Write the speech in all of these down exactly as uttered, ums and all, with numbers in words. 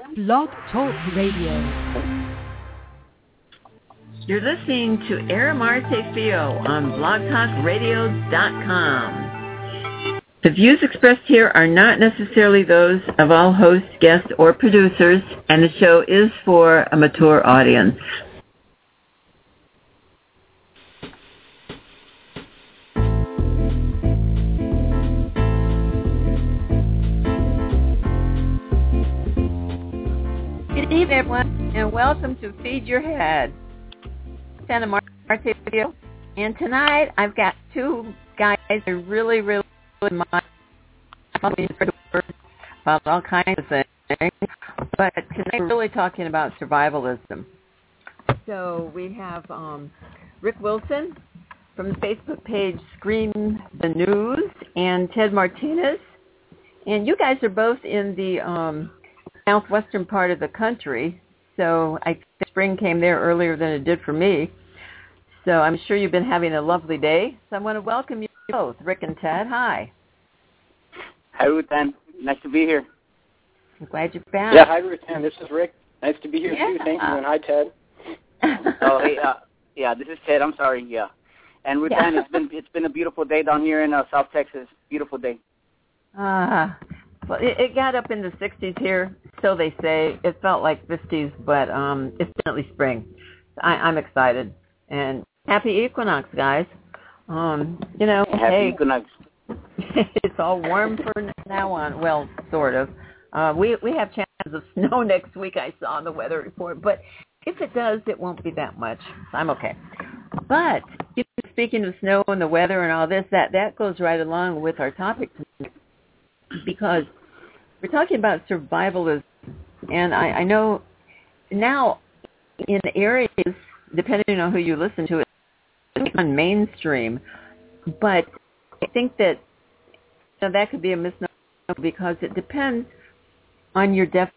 Blog Talk Radio. You're listening to Aramarte Fio on blog talk radio dot com. The views expressed here are not necessarily those of all hosts, guests, or producers, and the show is for a mature audience. Good evening, everyone, and welcome to Feed Your Head. Santa Marte Video. And tonight I've got two guys that are really, really mind about all kinds of things. But tonight we're really talking about survivalism. So we have um, Rick Wilson from the Facebook page Scream the News and Ted Martinez. And you guys are both in the um, southwestern part of the country. So I think spring came there earlier than it did for me. So I'm sure you've been having a lovely day. So I want to welcome you both, Rick and Ted. Hi. Hi, Rutan. Nice to be here. I'm glad you're back. Yeah, hi, Rutan. This is Rick. Nice to be here, yeah. too. Thank you. And hi, Ted. oh, hey, uh, yeah, this is Ted. I'm sorry. Yeah. And Rutan, yeah. it's been it's been a beautiful day down here in uh, South Texas. Beautiful day. Ah. Uh, well, it, it got up in the sixties here, so they say. It felt like fifties, but um, it's definitely spring. I, I'm excited. And happy equinox, guys. Um, you know, happy hey, equinox. It's all warm from now on. Well, sort of. Uh, we we have chances of snow next week, I saw on the weather report. But if it does, it won't be that much. So I'm okay. But you know, speaking of snow and the weather and all this, that, that goes right along with our topic tonight. Because we're talking about survivalism, and I, I know now in areas, depending on who you listen to, it's on mainstream, but I think that you know, that could be a misnomer because it depends on your definition.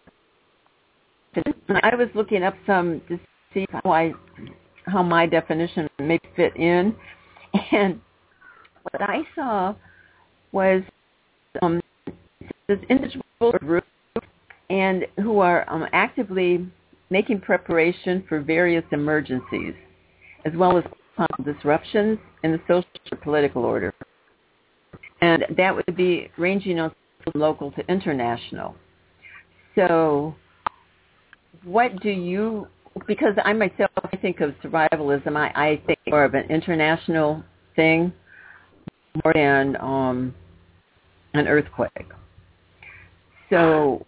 I was looking up some to see how I, how my definition may fit in, and what I saw was um, this individual group and who are um, actively making preparation for various emergencies, as well as possible disruptions in the social and political order. And that would be ranging on local to international. So what do you, because I myself I think of survivalism, I, I think more of an international thing more than um, an earthquake. So,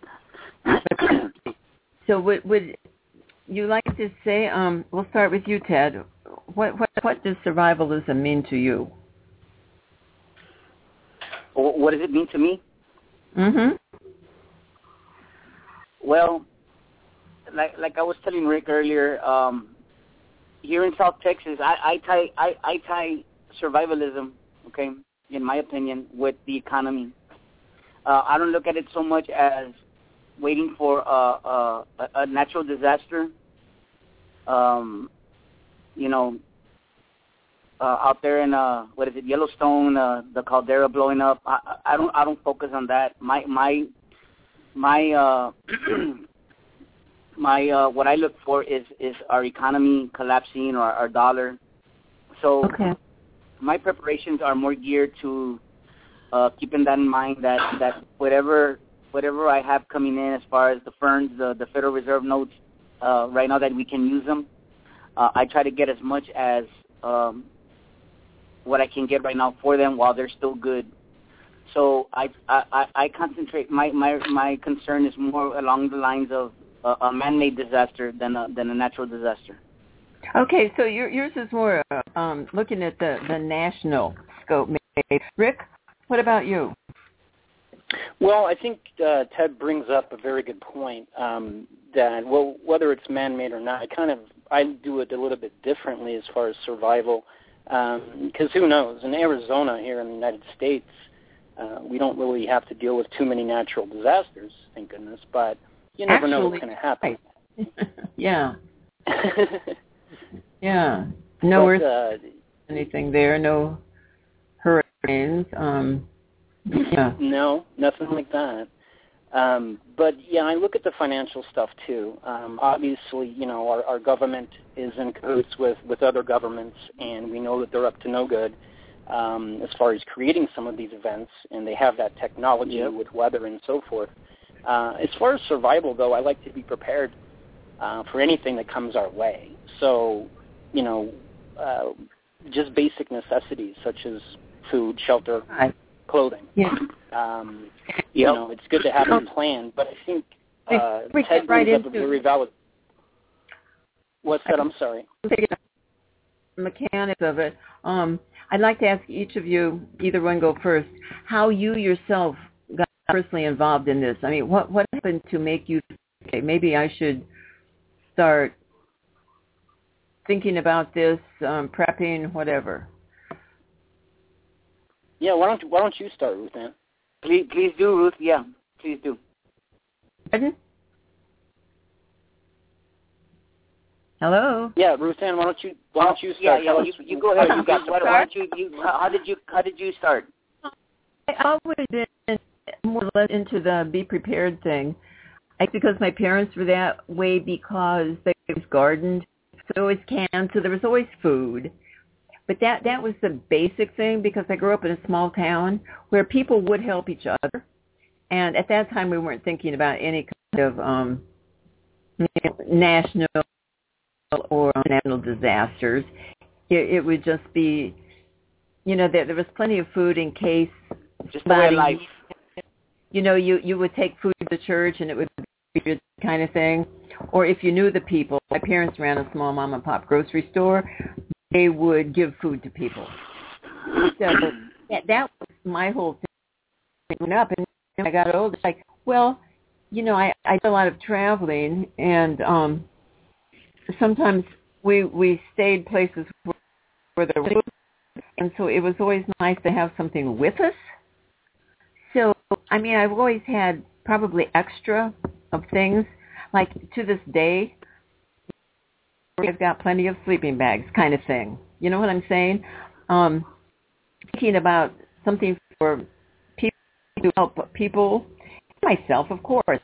so would, would you like to say, um, we'll start with you, Ted. What, what what does survivalism mean to you? What does it mean to me? Mm-hmm. Well, like like I was telling Rick earlier, um, here in South Texas, I, I tie I, I tie survivalism, okay, in my opinion, with the economy. Uh, I don't look at it so much as waiting for a, a, a natural disaster, um, you know, uh, out there in uh, what is it, Yellowstone, uh, the caldera blowing up. I, I don't I don't focus on that. My my my uh, my uh, what I look for is, is our economy collapsing or our dollar. So okay. My preparations are more geared to uh, keeping that in mind that, that whatever whatever I have coming in as far as the ferns, the, the Federal Reserve notes, uh, right now that we can use them, uh, I try to get as much as um, what I can get right now for them while they're still good. So I I, I concentrate, my, my, my concern is more along the lines of a, a man-made disaster than a, than a natural disaster. Okay, so your, yours is more uh, um, looking at the, the national scope. Rick, what about you? Well, I think uh, Ted brings up a very good point um, that, well, whether it's man-made or not, I kind of, I do it a little bit differently as far as survival, because um, who knows? In Arizona here in the United States, uh, we don't really have to deal with too many natural disasters, thank goodness, but you never Actually, know what's going to happen. yeah. yeah. No but, earth, uh, anything there, no hurricanes. Um, yeah. No, nothing like that. Um, but, yeah, I look at the financial stuff, too. Um, obviously, you know, our, our government is in cahoots with, with other governments, and we know that they're up to no good um, as far as creating some of these events, and they have that technology yep. with weather and so forth. Uh, as far as survival, though, I like to be prepared uh, for anything that comes our way. So, you know, uh, just basic necessities such as food, shelter, right. clothing. Yeah. Um, yep. You know, it's good to have a plan, but I think uh, we Ted right brings up a into very valid. What's that? I'm sorry. Mechanics of it. Um, I'd like to ask each of you, either one go first, how you yourself got personally involved in this. I mean, what what happened to make you say, maybe I should start thinking about this, um, prepping, whatever? Yeah, why don't why don't you start, Ruth Ann? Please, please do, Ruth. Yeah, please do. Pardon? Hello. Yeah, Ruth Ann, why don't you why don't you Yeah, start? yeah. You, you go ahead. You got why, why don't you? you how, how did you? How did you start? I always been more or less into the be prepared thing. I think because my parents were that way because they always gardened, so there was canned, so there was always food. But that that was the basic thing because I grew up in a small town where people would help each other, and at that time we weren't thinking about any kind of um, you know, national or national disasters. It, it would just be, you know, there, there was plenty of food in case. Just the way of life. You know, you, you would take food to the church and it would be your kind of thing. Or if you knew the people, my parents ran a small mom and pop grocery store, they would give food to people. So that, that was my whole thing growing up. And when I got older, it's like, well, you know, I, I did a lot of traveling and um, sometimes we we stayed places where, where there was food, and so it was always nice to have something with us. So, I mean, I've always had probably extra of things. Like, to this day, I've got plenty of sleeping bags kind of thing. You know what I'm saying? Um, thinking about something for people to help people, myself, of course.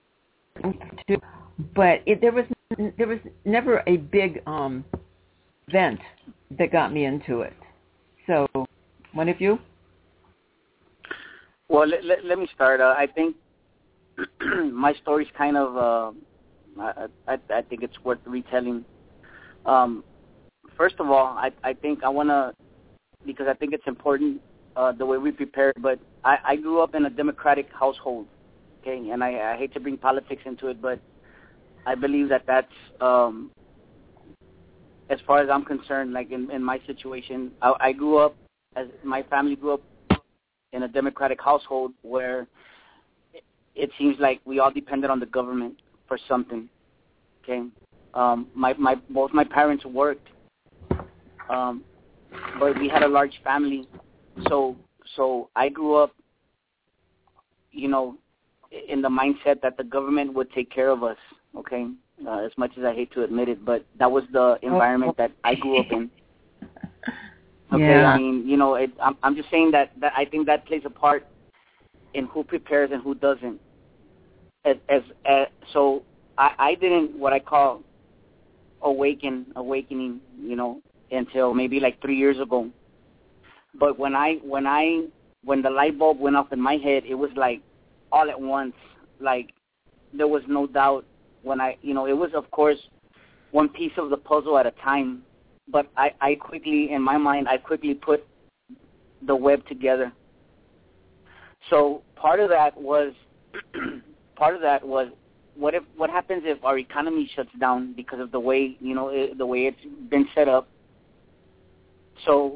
But it, there was there was never a big um, event that got me into it. So, one of you? Well, let, let, let me start. Uh, I think my story's kind of, uh, I, I, I think it's worth retelling. Um, first of all, I, I think I want to, because I think it's important uh, the way we prepare, but I, I grew up in a Democratic household, okay, and I, I hate to bring politics into it, but I believe that that's, um, as far as I'm concerned, like in, in my situation, I, I grew up, as my family grew up in a Democratic household where it, it seems like we all depended on the government for something, okay? Um, my, my, both my parents worked, um, but we had a large family, so so I grew up, you know, in the mindset that the government would take care of us, okay? Uh, as much as I hate to admit it, but that was the environment that I grew up in. Okay, yeah. I mean, you know, it, I'm, I'm just saying that, that I think that plays a part in who prepares and who doesn't. As, as, as so, I, I didn't what I call awaken, awakening, you know, until maybe like three years ago. But when I, when I, when the light bulb went off in my head, it was like all at once. Like there was no doubt when I, you know, it was of course one piece of the puzzle at a time. But I, I quickly, in my mind, I quickly put the web together. So part of that was, part of that was, what if, what happens if our economy shuts down because of the way, you know, it, the way it's been set up? So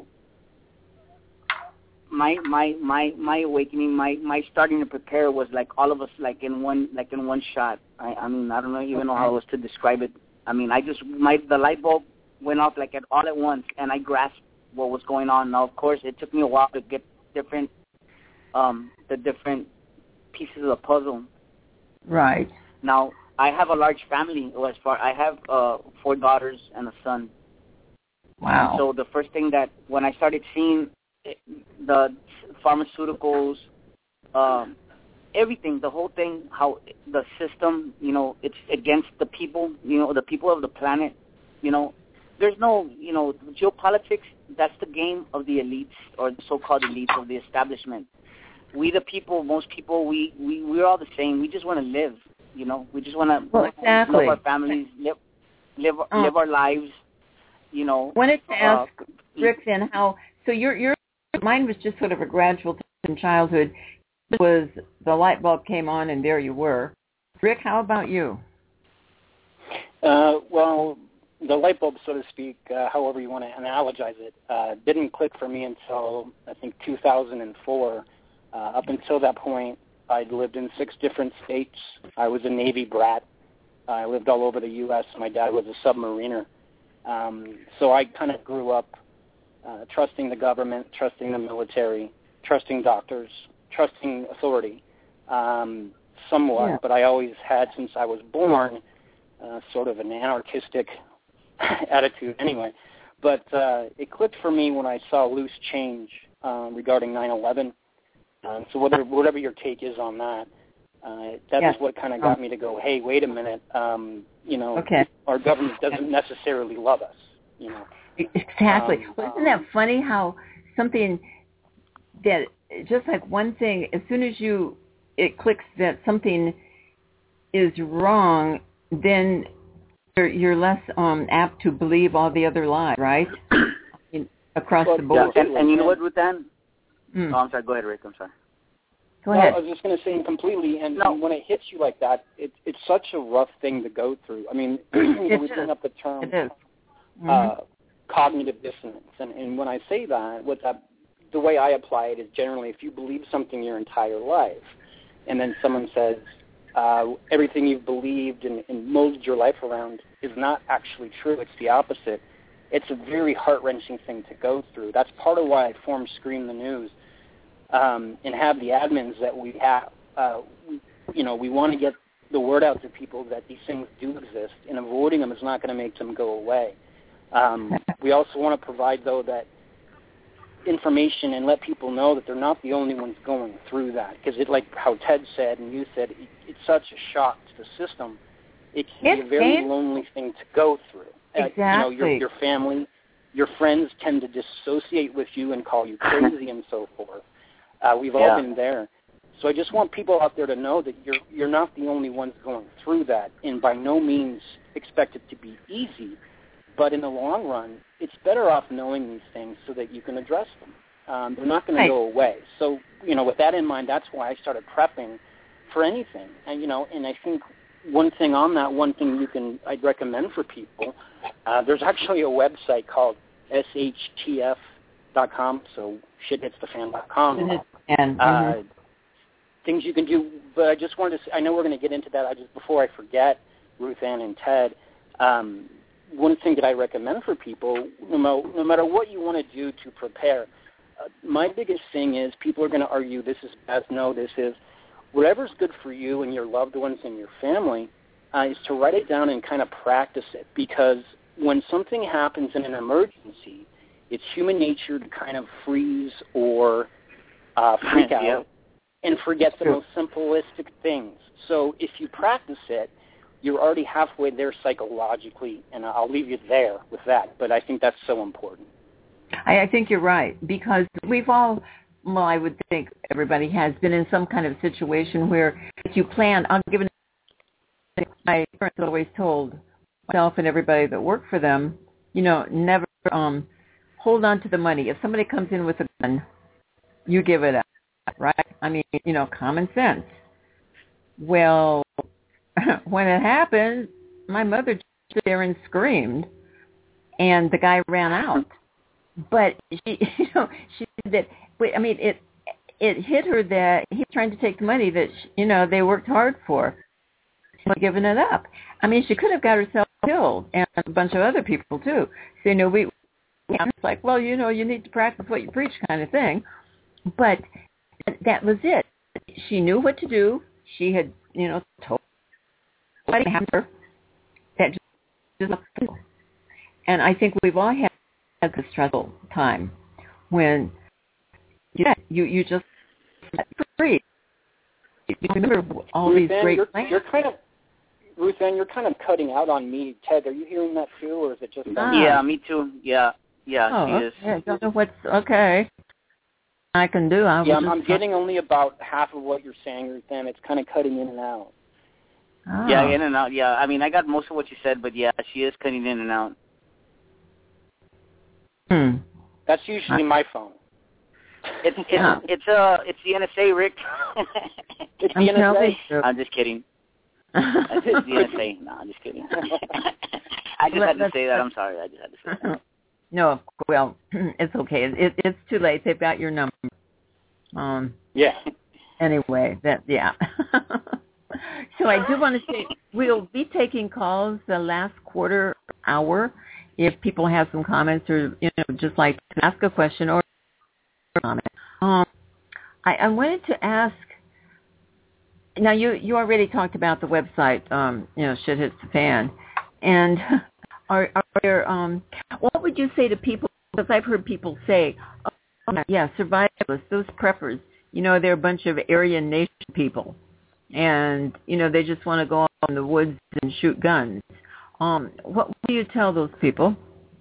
my my my my awakening, my my starting to prepare was like all of us, like in one, like in one shot. I, I mean, I don't know even know how else to describe it. I mean, I just my the light bulb went off like at all at once, and I grasped what was going on. Now, of course, it took me a while to get different, um, the different pieces of the puzzle. Right. Now, I have a large family. As far I have uh, four daughters and a son. Wow. And so the first thing that when I started seeing it, the pharmaceuticals, um, everything, the whole thing, how the system, you know, it's against the people, you know, the people of the planet, you know. There's no, you know, geopolitics, that's the game of the elites or the so-called elites of the establishment. We the people, most people, we, we, we're all the same. We just want to live, you know. We just want to well, exactly. love our families, live, live, um, live our lives, you know. I wanted to ask, uh, Rick, then, how, so your, your, mine was just sort of a gradual thing in childhood. It was the light bulb came on and there you were. Rick, how about you? Uh, well, the light bulb, so to speak, uh, however you want to analogize it, uh, didn't click for me until, I think, two thousand four. Uh, up until that point, I'd lived in six different states. I was a Navy brat. I lived all over the U S My dad was a submariner. Um, so I kind of grew up uh, trusting the government, trusting the military, trusting doctors, trusting authority um, somewhat. Yeah. But I always had, since I was born, uh, sort of an anarchistic attitude anyway. But uh, it clicked for me when I saw loose change um, regarding nine eleven. Um, so whatever, whatever your take is on that, uh, that's yes. what kind of got me to go, hey, wait a minute, um, you know, okay. our government doesn't necessarily love us, you know. Exactly. Um, well, isn't that funny how something that, just like one thing, as soon as you, it clicks that something is wrong, then you're, you're less um, apt to believe all the other lies, right? In, across well, the board. Yeah, and, and you know what, Ruthann? Mm. Oh, I'm sorry. Go ahead, Rick. I'm sorry. Go ahead. Well, I was just going to say completely, and, no. and when it hits you like that, it, it's such a rough thing to go through. I mean, you know, we bring up the term It is. Mm-hmm. uh, cognitive dissonance, and, and when I say that, what that, the way I apply it is generally if you believe something your entire life, and then someone says uh, everything you've believed and, and molded your life around is not actually true, it's the opposite. It's a very heart-wrenching thing to go through. That's part of why I formed Scream the News um, and have the admins that we have. Uh, we, you know, we want to get the word out to people that these things do exist, and avoiding them is not going to make them go away. Um, we also want to provide, though, that information and let people know that they're not the only ones going through that. Because it, like how Ted said and you said, it, it's such a shock to the system. It can it's be a very painful. lonely thing to go through. Exactly. Uh, you know, your, your family, your friends tend to dissociate with you and call you crazy and so forth. Uh, we've all yeah. been there. So I just want people out there to know that you're you're not the only ones going through that, and by no means expect it to be easy. But in the long run, it's better off knowing these things so that you can address them. Um, they're not going Right. to go away. So, you know, with that in mind, that's why I started prepping for anything. And, you know, and I think one thing on that, one thing you can, I'd recommend for people, uh, there's actually a website called S H T F dot com, so shit hits the fan dot com. And, uh, mm-hmm. Things you can do, but I just wanted to say, I know we're going to get into that. I just, before I forget, Ruthann and Ted, um, one thing that I recommend for people, no matter, no matter what you want to do to prepare, uh, my biggest thing is people are going to argue this is best. No, this is. Whatever's good for you and your loved ones and your family uh, is to write it down and kind of practice it, because when something happens in an emergency, it's human nature to kind of freeze or uh, freak out yeah. and forget the most simplistic things. So if you practice it, you're already halfway there psychologically, and I'll leave you there with that. But I think that's so important. I, I think you're right, because we've all, well, I would think everybody has been in some kind of situation where if you plan, I'll give an my parents always told myself and everybody that worked for them, you know, never um, hold on to the money. If somebody comes in with a gun, you give it up, right? I mean, you know, common sense. Well, when it happened, my mother stood there and screamed, and the guy ran out. But she, you know, she said that. Wait, I mean, it it hit her that he was trying to take the money that she, you know they worked hard for, and giving it up. I mean, she could have got herself killed and a bunch of other people too. So you know, we it's like, well, you know, you need to practice what you preach, kind of thing. But that was it. She knew what to do. She had, you know, told her that just, and I think we've all had the struggle time when you you, you just free. remember all Ruth these Ann, great you're, plans. you're kind of, Ruth Ann, you're kind of cutting out on me. Ted, are you hearing that too, or is it just Ah. me? Yeah, me too. Yeah, yeah, Oh, she okay. is. I don't know what's okay. I can do. I Yeah, will I'm, I'm just- getting only about half of what you're saying, Ruth Ann. It's kind of cutting in and out. Oh. Yeah, in and out. Yeah, I mean, I got most of what you said, but yeah, she is cutting in and out. Hmm. That's usually my phone. It's it's Yeah. it's uh it's the N S A, Rick. It's I'm the N S A. telling you. I'm just kidding. It's the N S A. No, I'm just kidding. I just Let- had to let's- say that. I'm sorry. I just had to say that. No, well, it's okay. It, it's too late. They've got your number. Um. Yeah. Anyway, that yeah. So I do want to say we'll be taking calls the last quarter hour if people have some comments or you know just like to ask a question or a comment. Um, I, I wanted to ask. Now you you already talked about the website. Um, you know, Shit Hits the Fan, and are are there um what would you say to people? Because I've heard people say, oh, yeah, survivalists, those preppers. You know, they're a bunch of Aryan Nation people. And, you know, they just want to go out in the woods and shoot guns. Um, what, what do you tell those people?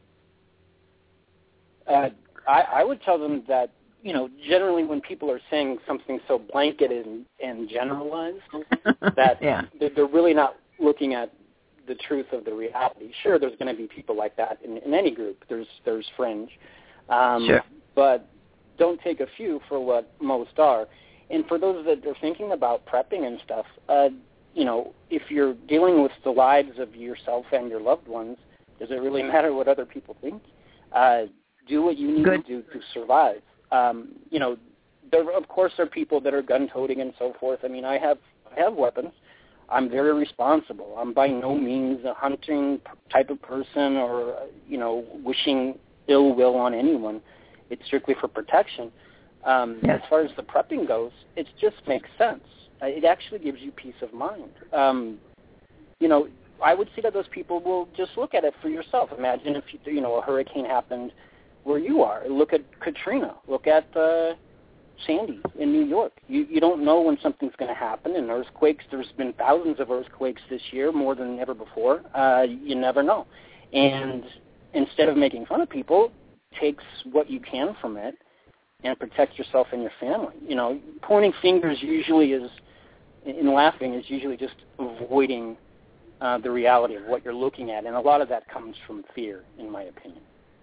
Uh, I, I would tell them that, you know, generally when people are saying something so blanket and, and generalized, that yeah. they're, they're really not looking at the truth of the reality. Sure, there's going to be people like that in, in any group. There's there's fringe. Um, sure. But don't take a few for what most are. And for those that are thinking about prepping and stuff, uh, you know, if you're dealing with the lives of yourself and your loved ones, does it really matter what other people think? Uh, do what you need Good. to do to survive. Um, you know, there of course are people that are gun-toting and so forth. I mean, I have I have weapons. I'm very responsible. I'm by no means a hunting type of person or, you know, wishing ill will on anyone. It's strictly for protection. Um, yes. As far as the prepping goes, it just makes sense. Uh, It actually gives you peace of mind. Um, you know, I would say that those people will just look at it for yourself. Imagine if, you, you know, a hurricane happened where you are. Look at Katrina. Look at uh, Sandy in New York. You, you don't know when something's going to happen. And earthquakes, there's been thousands of earthquakes this year, more than ever before. Uh, you never know. And instead of making fun of people, takes what you can from it and protect yourself and your family. You know, pointing fingers usually is, and laughing is usually just avoiding uh, the reality of what you're looking at, and a lot of that comes from fear, in my opinion.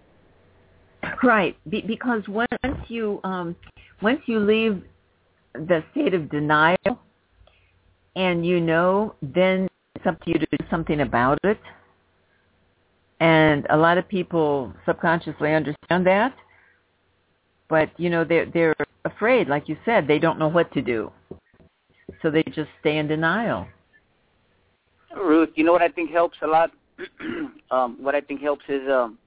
Right, Be- because once you um, once you leave the state of denial, and you know, then it's up to you to do something about it. And a lot of people subconsciously understand that, but you know they're they're afraid, like you said, they don't know what to do, so they just stay in denial. Ruth, you know what I think helps a lot? um, what I think helps is um,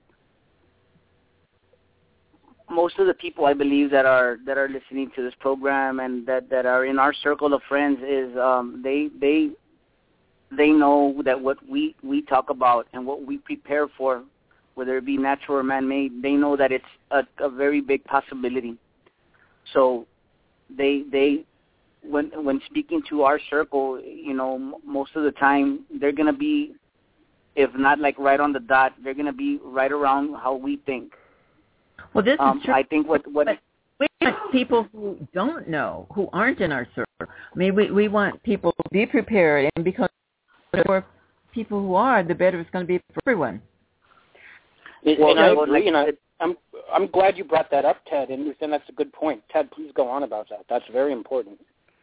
most of the people I believe that are that are listening to this program and that, that are in our circle of friends is um, they they they know that what we, we talk about and what we prepare for, whether it be natural or man-made, they know that it's a, a very big possibility. So they they when when speaking to our circle, you know, m- most of the time they're gonna be, if not like right on the dot, they're gonna be right around how we think. Well, this Um, is true. I think what what But we want people who don't know, who aren't in our circle. I mean, we, we want people to be prepared, and because the more people who are, the better it's going to be for everyone. And, Well, and I well, agree, like- and I, I'm I'm glad you brought that up, Ted, and and that's a good point. Ted, please go on about that. That's very important.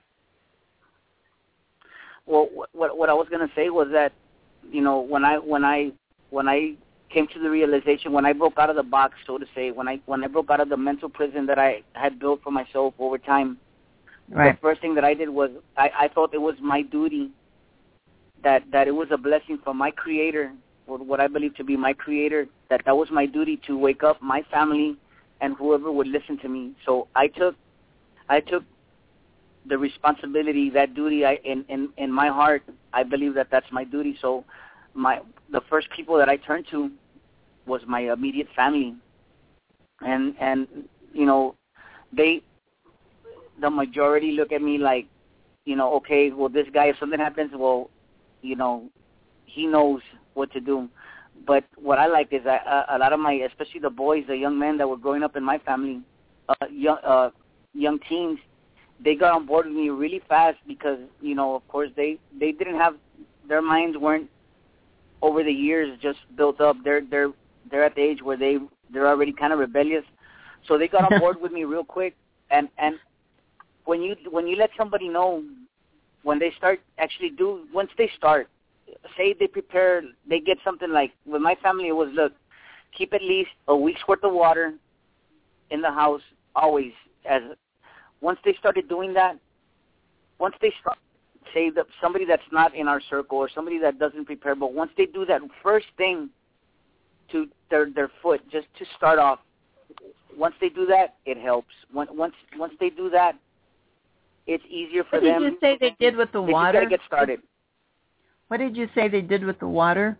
well what what I was gonna say was that, you know, when I when I when I came to the realization, when I broke out of the box, so to say, when I when I broke out of the mental prison that I had built for myself over time, Right. the first thing that I did was I, I thought it was my duty, that, that it was a blessing from my Creator, or what I believe to be my Creator, that that was my duty to wake up my family and whoever would listen to me. So I took I took the responsibility, that duty, I, in, in, in my heart, I believe that that's my duty. So my the first people that I turned to was my immediate family. And, and you know, they, the majority look at me like, you know, okay, well, this guy, if something happens, well, you know, he knows what to do. But what I like is that a, a lot of my, especially the boys, the young men that were growing up in my family, uh, young uh, young teens, they got on board with me really fast because, you know, of course, they, they didn't have, their minds weren't over the years just built up. They're they're they're at the age where they they're already kind of rebellious, so they got on board with me real quick. And and when you when you let somebody know when they start actually do once they start, say they prepare, they get something like with my family it was look, keep at least a week's worth of water in the house always. As once they started doing that, once they start. Say that somebody that's not in our circle or somebody that doesn't prepare, but once they do that first thing to their their foot, just to start off, once they do that, it helps. Once once once they do that, it's easier for what them. What did you say they did with the they water? They just gotta get started. What did you say they did with the water?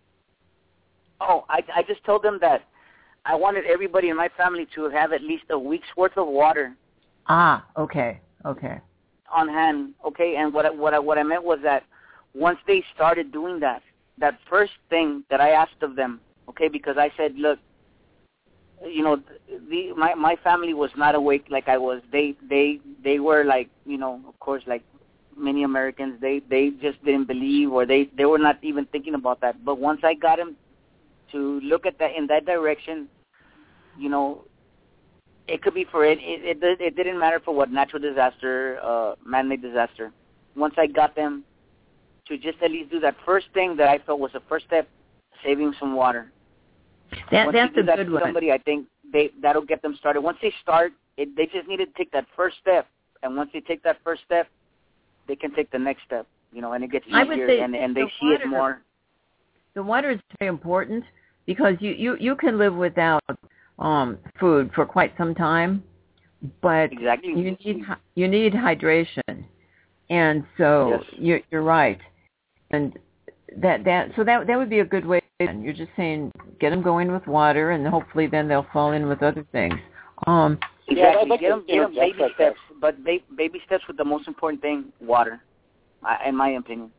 Oh, I I just told them that I wanted everybody in my family to have at least a week's worth of water. Ah, okay, okay. On hand, okay, and what I, what I, what I meant was that once they started doing that, that first thing that I asked of them, okay, because I said, look, you know, the my my family was not awake like I was. They they they were like, you know, of course, like many Americans, they they just didn't believe or they they were not even thinking about that. But once I got them to look at that in that direction, you know. It could be for it. It, it. it didn't matter for what, natural disaster, uh, man-made disaster. Once I got them to just at least do that first thing that I felt was the first step, saving some water. That, Once that's you do a that good to one. somebody, I think they that'll get them started. Once they start, it, they just need to take that first step. And once they take that first step, they can take the next step. You know, and it gets I would easier, say and, and they the see water, it more. The water is very important because you, you, you can live without um, food for quite some time, but exactly. you need you need hydration, and so yes. you're, you're right, and that that so that that would be a good way. You're just saying get them going with water, and hopefully then they'll fall in with other things. Um, exactly. Yeah, I'd like get them, to get them baby like steps, that. but ba- baby steps with the most important thing, water, in my opinion.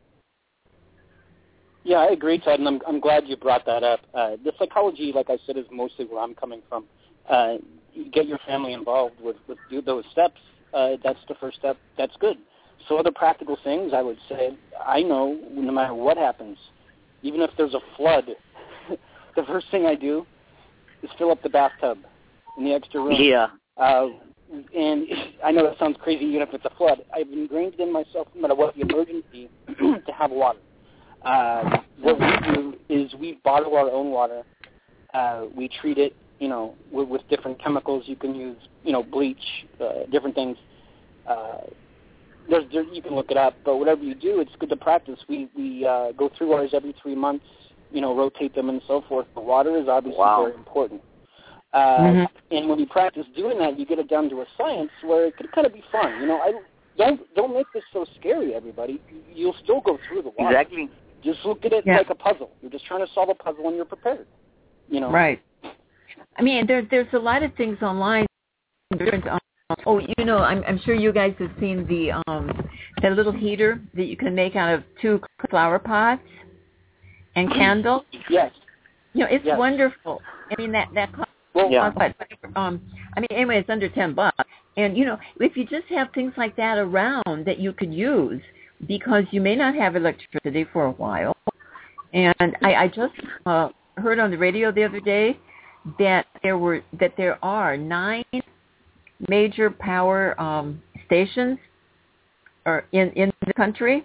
Yeah, I agree, Ted, and I'm, I'm glad you brought that up. Uh, the psychology, like I said, is mostly where I'm coming from. Uh, you get your family involved with, with do those steps. Uh, that's the first step. That's good. So other practical things, I would say, I know no matter what happens, even if there's a flood, the first thing I do is fill up the bathtub in the extra room. Yeah. Uh, and I know that sounds crazy, even if it's a flood. I've ingrained it in myself, no matter what the emergency, to have water. Uh, what we do is we bottle our own water. Uh, we treat it, you know, with, with different chemicals. You can use, you know, bleach, uh, different things. Uh, there's, there, you can look it up, but whatever you do, it's good to practice. We we uh, go through ours every three months, you know, rotate them and so forth. But water is obviously wow. very important. Uh, mm-hmm. And when you practice doing that, you get it down to a science where it can kind of be fun. You know, I don't don't make this so scary, everybody. You'll still go through the water. Exactly. Just look at it yeah. like a puzzle. You're just trying to solve a puzzle and you're prepared. You know. Right. I mean, there, there's a lot of things online. Oh, you know, I'm, I'm sure you guys have seen the um, that little heater that you can make out of two flower pots and candles. Yes. You know, it's yes. wonderful. I mean, that that costs, well, yeah. um, I mean, anyway, it's under ten bucks. And you know, if you just have things like that around that you could use, because you may not have electricity for a while. And I, I just uh, heard on the radio the other day that there were that there are nine major power um, stations or in, in the country,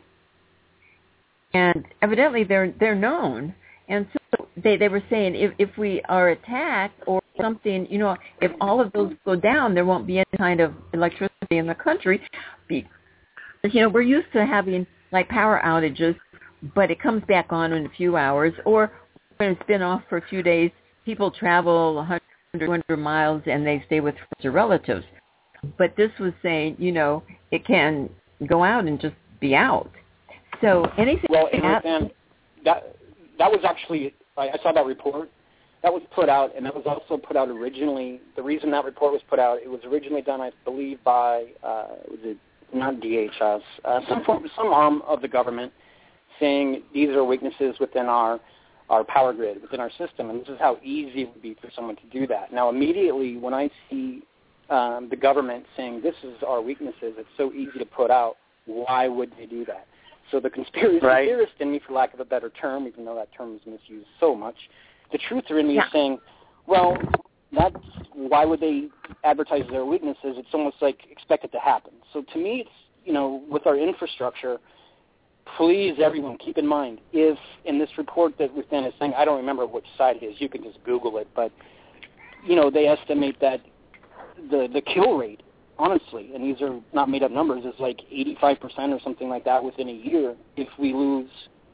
and evidently they're they're known. And so they, they were saying if, if we are attacked or something, you know, if all of those go down, there won't be any kind of electricity in the country. Because, you know, we're used to having like power outages, but it comes back on in a few hours, or when it's been off for a few days, people travel one hundred, two hundred miles and they stay with friends or relatives. But this was saying, you know, it can go out and just be out. So anything well, and that, and that that was actually, I, I saw that report. That was put out, and that was also put out originally. The reason that report was put out, it was originally done, I believe, by, uh, was it not D H S, uh, some form, some arm of the government saying these are weaknesses within our our power grid, within our system, and this is how easy it would be for someone to do that. Now, immediately when I see um, the government saying this is our weaknesses, it's so easy to put out, why would they do that? So the conspiracy right. theorist in me, for lack of a better term, even though that term is misused so much, the truther in me yeah. is saying, well, that's, why would they advertise their weaknesses? It's almost like expect it to happen. So to me, it's, you know, with our infrastructure, please, everyone, keep in mind, if in this report that within is saying, I don't remember which side it is, you can just Google it, but, you know, they estimate that the, the kill rate, honestly, and these are not made-up numbers, is like eighty-five percent or something like that within a year if we lose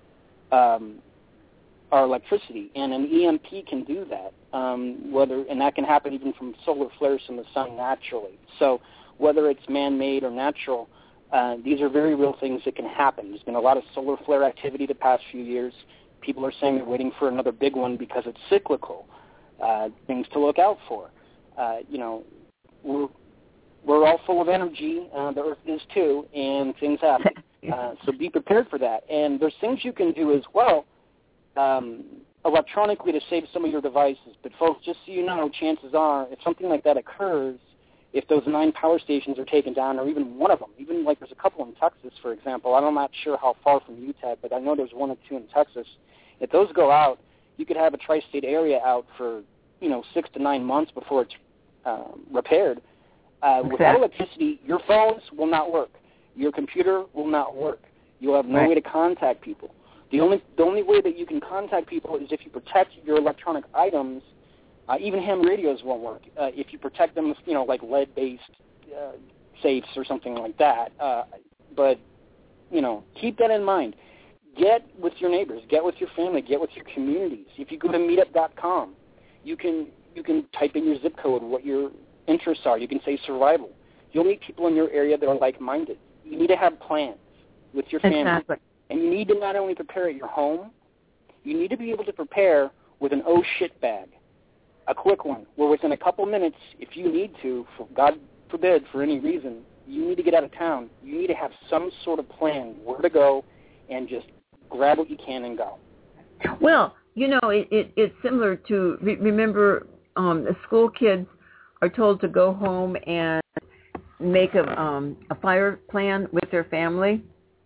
um, our electricity. And an E M P can do that, um, whether and that can happen even from solar flares from the sun naturally. So whether it's man-made or natural, Uh, these are very real things that can happen. There's been a lot of solar flare activity the past few years. People are saying they're waiting for another big one because it's cyclical. Uh, things to look out for. Uh, you know, we're, we're all full of energy. Uh, the Earth is too, and things happen. Uh, so be prepared for that. And there's things you can do as well um, electronically to save some of your devices. But, folks, just so you know, chances are if something like that occurs, if those nine power stations are taken down, or even one of them, even like there's a couple in Texas, for example. I'm not sure how far from you, Ted, but I know there's one or two in Texas. If those go out, you could have a tri-state area out for, you know, six to nine months before it's um, repaired. Uh, without electricity, your phones will not work. Your computer will not work. You'll have no right. way to contact people. The only the only way that you can contact people is if you protect your electronic items. Uh, even ham radios won't work uh, if you protect them with, you know, like lead-based uh, safes or something like that. Uh, but, you know, keep that in mind. Get with your neighbors. Get with your family. Get with your communities. If you go to meetup dot com, you can you can type in your zip code, what your interests are. You can say survival. You'll meet people in your area that are like-minded. You need to have plans with your family. Exactly. And you need to not only prepare at your home, you need to be able to prepare with an oh shit bag. A quick one, where within a couple minutes, if you need to, for God forbid, for any reason, you need to get out of town, you need to have some sort of plan where to go and just grab what you can and go. Well, you know, it, it, it's similar to, remember, um, the school kids are told to go home and make a, um, a fire plan with their family.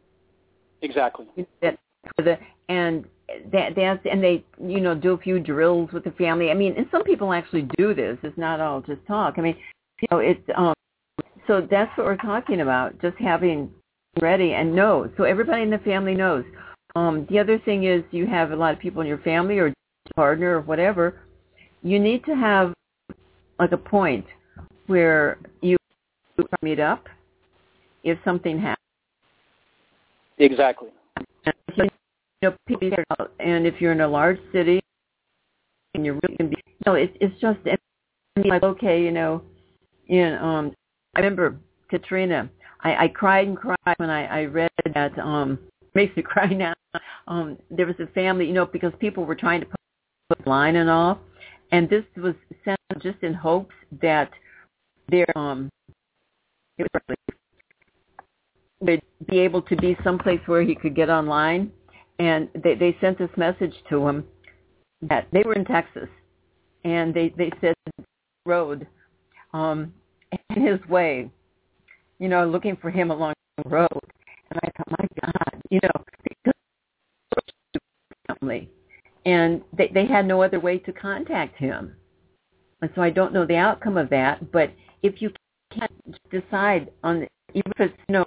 Exactly. And that that's and they you know do a few drills with the family. I mean, and some people actually do this. It's not all just talk. I mean, you know, it's um. So that's what we're talking about. Just having ready and know. So everybody in the family knows. Um, the other thing is you have a lot of people in your family or partner or whatever. You need to have like a point where you meet up if something happens. Exactly. You know, people, and if you're in a large city, and you're really, you know, it's it's just like okay, you know, in um, I remember Katrina. I, I cried and cried when I, I read that. Um, makes me cry now. Um, there was a family, you know, because people were trying to put the line and all, and this was sent just in hopes that their um, it was would be able to be someplace where he could get online. And they, they sent this message to him that they were in Texas, and they, they said road, um, in his way, you know, looking for him along the road. And I thought, my God, you know, because family, and they, they had no other way to contact him. And so I don't know the outcome of that, but if you can't decide on, even if it's, you know,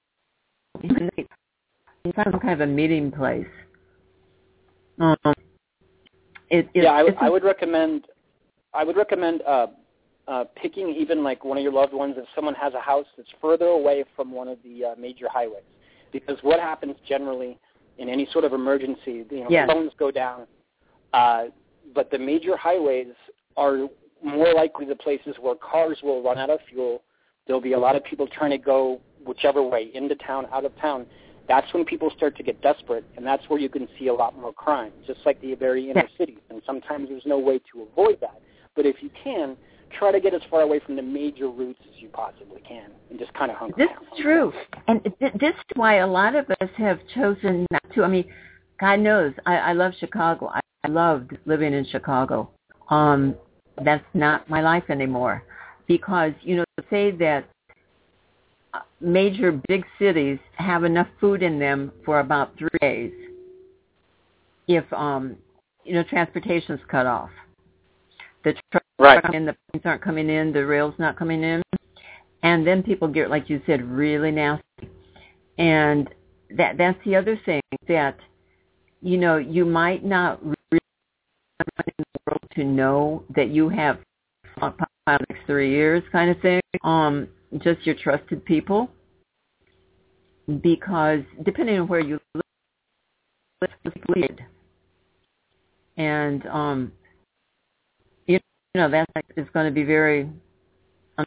some kind of a meeting place. Um, it, it, yeah, I, w- I would recommend. I would recommend uh, uh, picking even like one of your loved ones if someone has a house that's further away from one of the uh, major highways, because what happens generally in any sort of emergency, you know, yes. phones go down, uh, but the major highways are more likely the places where cars will run out of fuel. There'll be a lot of people trying to go whichever way, into town, out of town. That's when people start to get desperate, and that's where you can see a lot more crime, just like the very inner cities. And sometimes there's no way to avoid that. But if you can, try to get as far away from the major routes as you possibly can, and just kind of hunker This down. is true, and th- this is why a lot of us have chosen not to. I mean, God knows, I, I love Chicago. I, I loved living in Chicago. Um, that's not my life anymore, because you know, say that major big cities have enough food in them for about three days if um you know transportation's cut off, the trucks right. aren't in, the planes aren't coming in, the rail's not coming in, and then people get, like you said, really nasty. And that that's the other thing, that you know you might not really want in the world to know that you have for the next three years kind of thing. Um, just your trusted people, because depending on where you live, it's bleed. And, um, you know, that is going to be very, um,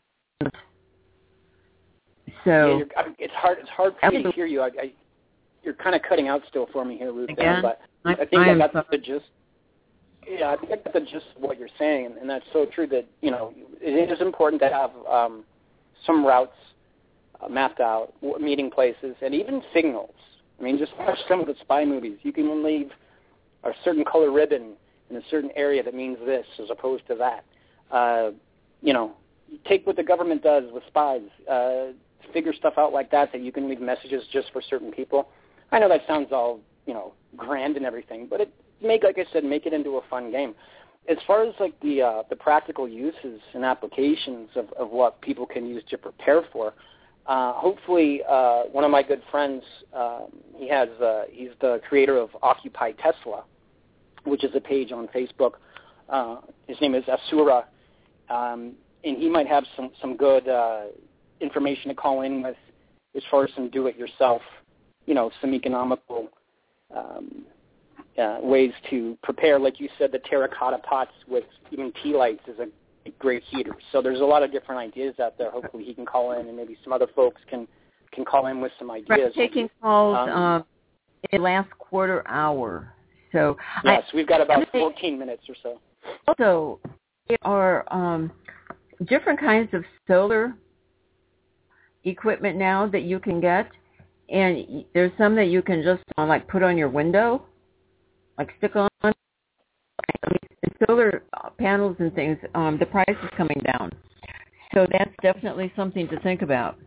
so. Yeah, you're, I, it's hard, it's hard for me to hear you. I, I, you're kind of cutting out still for me here, Ruth. Again, but I, I think I, I got sorry. the gist. Yeah, I think I got the gist of what you're saying, and that's so true that, you know, it is important to have um, some routes uh, mapped out, meeting places, and even signals. I mean, just watch some of the spy movies. You can leave a certain color ribbon in a certain area that means this as opposed to that. Uh, you know, take what the government does with spies. Uh, figure stuff out like that, that you can leave messages just for certain people. I know that sounds all, you know, grand and everything, but it make, like I said, make it into a fun game. As far as like the uh, the practical uses and applications of, of what people can use to prepare for, uh, hopefully uh, one of my good friends, uh, he has uh, he's the creator of Occupy Tesla, which is a page on Facebook. Uh, his name is Asura, um, and he might have some some good uh, information to call in with as far as some do-it-yourself, you know, some economical um, uh, ways to prepare. Like you said, the terracotta pots with even tea lights is a great heater. So there's a lot of different ideas out there. Hopefully he can call in, and maybe some other folks can, can call in with some ideas. Right, taking calls um, um, in the last quarter hour. So yes, I, we've got about fourteen minutes or so. Also, there are um, different kinds of solar equipment now that you can get, and there's some that you can just uh, like put on your window, like stick on. I mean, solar panels and things, um, the price is coming down, so that's definitely something to think about.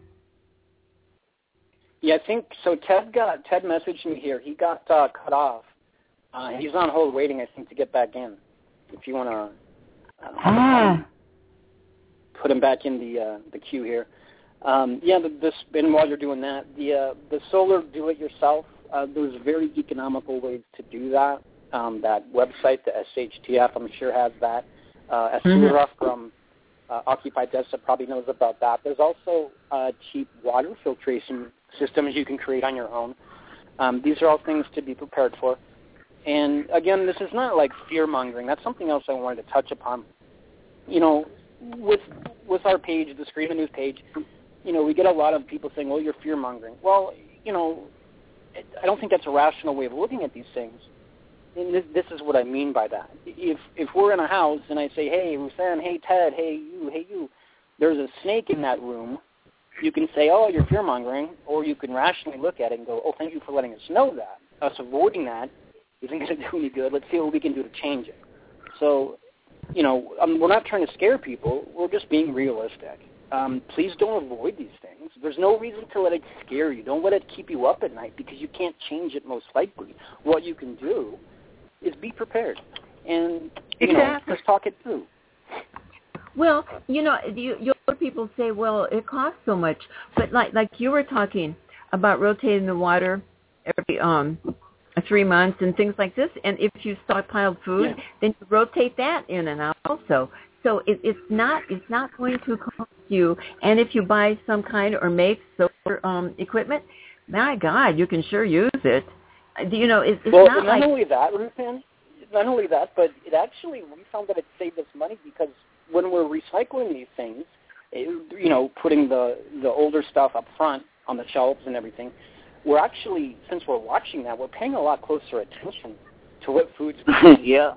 Yeah, I think so. Ted got Ted messaged me here. He got uh, cut off. Uh, he's on hold waiting, I think, to get back in. If you want to uh, ah. put him back in the uh, the queue here. Um, yeah, the, this, and while you're doing that, the uh, the solar do-it-yourself, uh, there's very economical ways to do that. Um, that website, the S H T F, I'm sure has that. Uh, Asura mm-hmm. from uh, Occupy Tesla probably knows about that. There's also uh, cheap water filtration systems you can create on your own. Um, these are all things to be prepared for. And, again, this is not like fear-mongering. That's something else I wanted to touch upon. You know, with with our page, the Screaming News page, you know, we get a lot of people saying, well, you're fear-mongering. Well, you know, I don't think that's a rational way of looking at these things. And this, this is what I mean by that. If if we're in a house and I say, hey, Rusan, hey, Ted, hey, you, hey, you, there's a snake in that room, you can say, oh, you're fear-mongering, or you can rationally look at it and go, oh, thank you for letting us know that. Us avoiding that isn't going to do any good. Let's see what we can do to change it. So, you know, um, we're not trying to scare people. We're just being realistic. Um, please don't avoid these things. There's no reason to let it scare you. Don't let it keep you up at night, because you can't change it most likely. What you can do is be prepared and, you know, exactly. let's talk it through. Well, you know, you, you people say, well, it costs so much. But like like you were talking about rotating the water every um three months and things like this, and if you stockpile food, yeah. then you rotate that in and out also. So it, it's not it's not going to cost you. And if you buy some kind or make solar um, equipment, my God, you can sure use it. You know, it, it's well, not, not like... only that, Ruthann, not only that, but it actually, we found that it saved us money, because when we're recycling these things, it, you know, putting the, the older stuff up front on the shelves and everything, we're actually, since we're watching that, we're paying a lot closer attention to what food's yeah.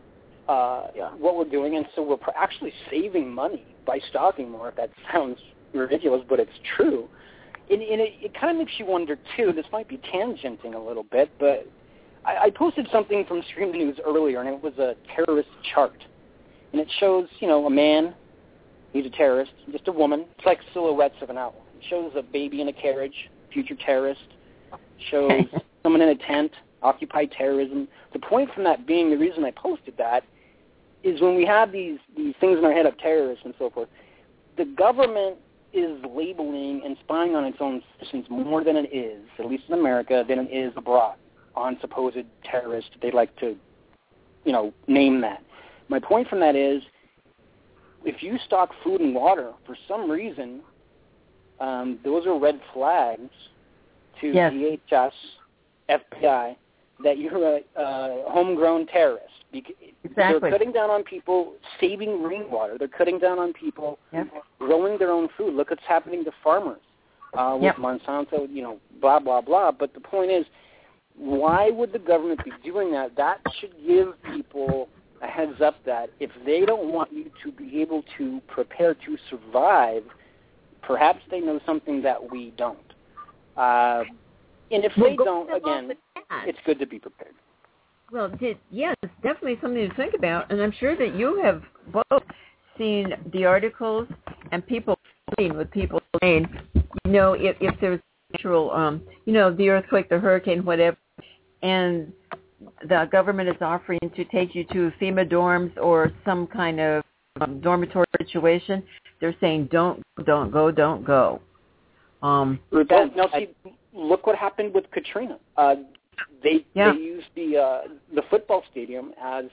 uh, yeah. what we're doing, and so we're actually saving money by stocking more. If that sounds ridiculous, but it's true. And, and it, it kind of makes you wonder, too, this might be tangenting a little bit, but I, I posted something from Stream News earlier, and it was a terrorist chart. And it shows, you know, a man, he's a terrorist, just a woman. It's like silhouettes of an outline. It shows a baby in a carriage, future terrorist. Shows someone in a tent, Occupy terrorism. The point from that being, the reason I posted that, is when we have these, these things in our head of terrorists and so forth, the government is labeling and spying on its own citizens more than it is, at least in America, than it is abroad on supposed terrorists. They like to, you know, name that. My point from that is, if you stock food and water, for some reason, um, those are red flags to yes. D H S, F B I, that you're a uh, homegrown terrorist. Exactly. They're cutting down on people saving rainwater. They're cutting down on people yep. growing their own food. Look what's happening to farmers uh, with yep. Monsanto, you know, blah, blah, blah. But the point is, why would the government be doing that? That should give people a heads up that if they don't want you to be able to prepare to survive, perhaps they know something that we don't. Uh, and if they don't, again, it's good to be prepared. Well, did, yes, it's definitely something to think about, and I'm sure that you have both seen the articles and people with people saying, you know, if, if there's natural, um, you know, the earthquake, the hurricane, whatever, and the government is offering to take you to FEMA dorms or some kind of um, dormitory situation, they're saying don't, don't go, don't go. Um, well, now, see, look what happened with Katrina. Uh, They yeah. they used the uh, the football stadium as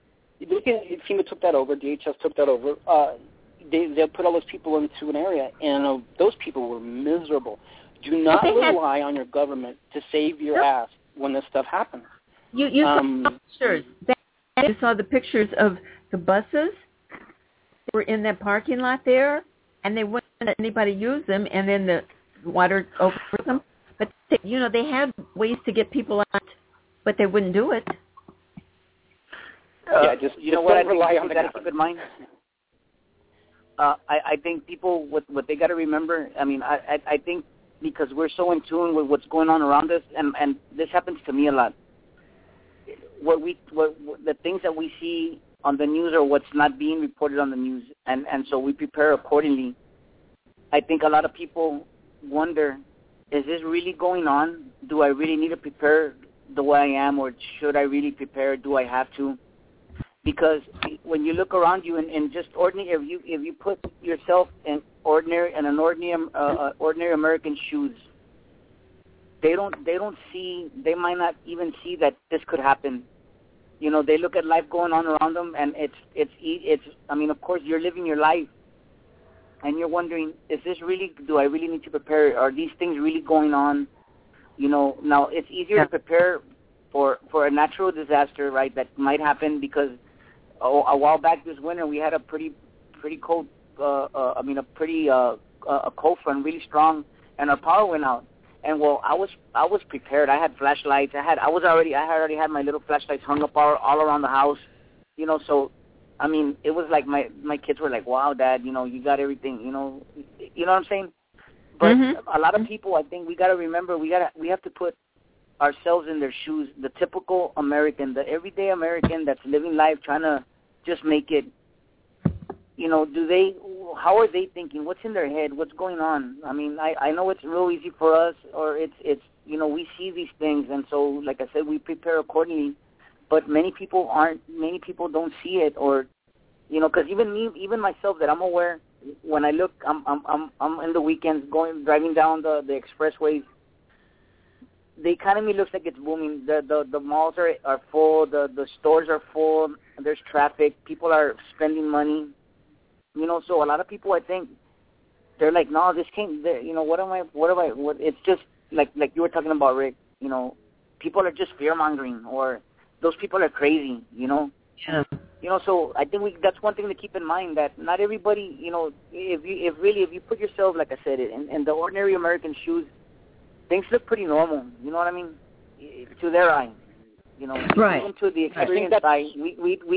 FEMA took that over. D H S took that over. Uh, they they put all those people into an area, and uh, those people were miserable. Do not rely on your government to save your no. ass when this stuff happens. You you um, saw pictures. You saw the pictures of the buses that were in that parking lot there, and they wouldn't let anybody use them, and then the water over them. But, they, you know, they had ways to get people out, but they wouldn't do it. Uh, yeah, just, you know just what I don't rely think on you the got to keep in mind? Uh, I, I think people, what, what they got to remember, I mean, I, I, I think because we're so in tune with what's going on around us, and, and this happens to me a lot, what we, what, what the things that we see on the news or what's not being reported on the news, and, and so we prepare accordingly. I think a lot of people wonder, is this really going on? Do I really need to prepare the way I am, or should I really prepare? Do I have to? Because when you look around you and, and just ordinary, if you if you put yourself in ordinary in an ordinary uh, ordinary American shoes, they don't they don't see they might not even see that this could happen. You know, they look at life going on around them, and it's it's it's. I mean, of course, you're living your life. And you're wondering, is this really, do I really need to prepare? Are these things really going on? You know, now it's easier to prepare for, for a natural disaster, right, that might happen because a, a while back this winter we had a pretty pretty cold, uh, uh, I mean, a pretty uh, a cold front, really strong, and our power went out. And, well, I was I was prepared. I had flashlights. I had I was already I had already had my little flashlights hung up all, all around the house, you know, so I mean, it was like my, my kids were like, wow, Dad, you know, you got everything, you know, you know what I'm saying? But mm-hmm. a lot of people, I think we got to remember, we got to, we have to put ourselves in their shoes, the typical American, the everyday American that's living life, trying to just make it, you know, do they, how are they thinking? What's in their head? What's going on? I mean, I, I know it's real easy for us, or it's, it's, you know, we see these things, and so, like I said, we prepare accordingly. But many people aren't. Many people don't see it, or, you know, because even me, even myself, that I'm aware. When I look, I'm I'm I'm I'm in the weekends going driving down the, the expressways. The economy looks like it's booming. The the, the malls are are full. The the stores are full. There's traffic. People are spending money. You know, so a lot of people, I think, they're like, no, this can't. You know, what am I? What am I? What? It's just like like you were talking about, Rick. You know, people are just fear mongering, or those people are crazy, you know. Yeah. You know, so I think we, that's one thing to keep in mind, that not everybody, you know, if you, if really, if you put yourself, like I said, in, in the ordinary American shoes, things look pretty normal. You know what I mean? To their eye, you know. Right. Even to the experienced eye, we, we, we,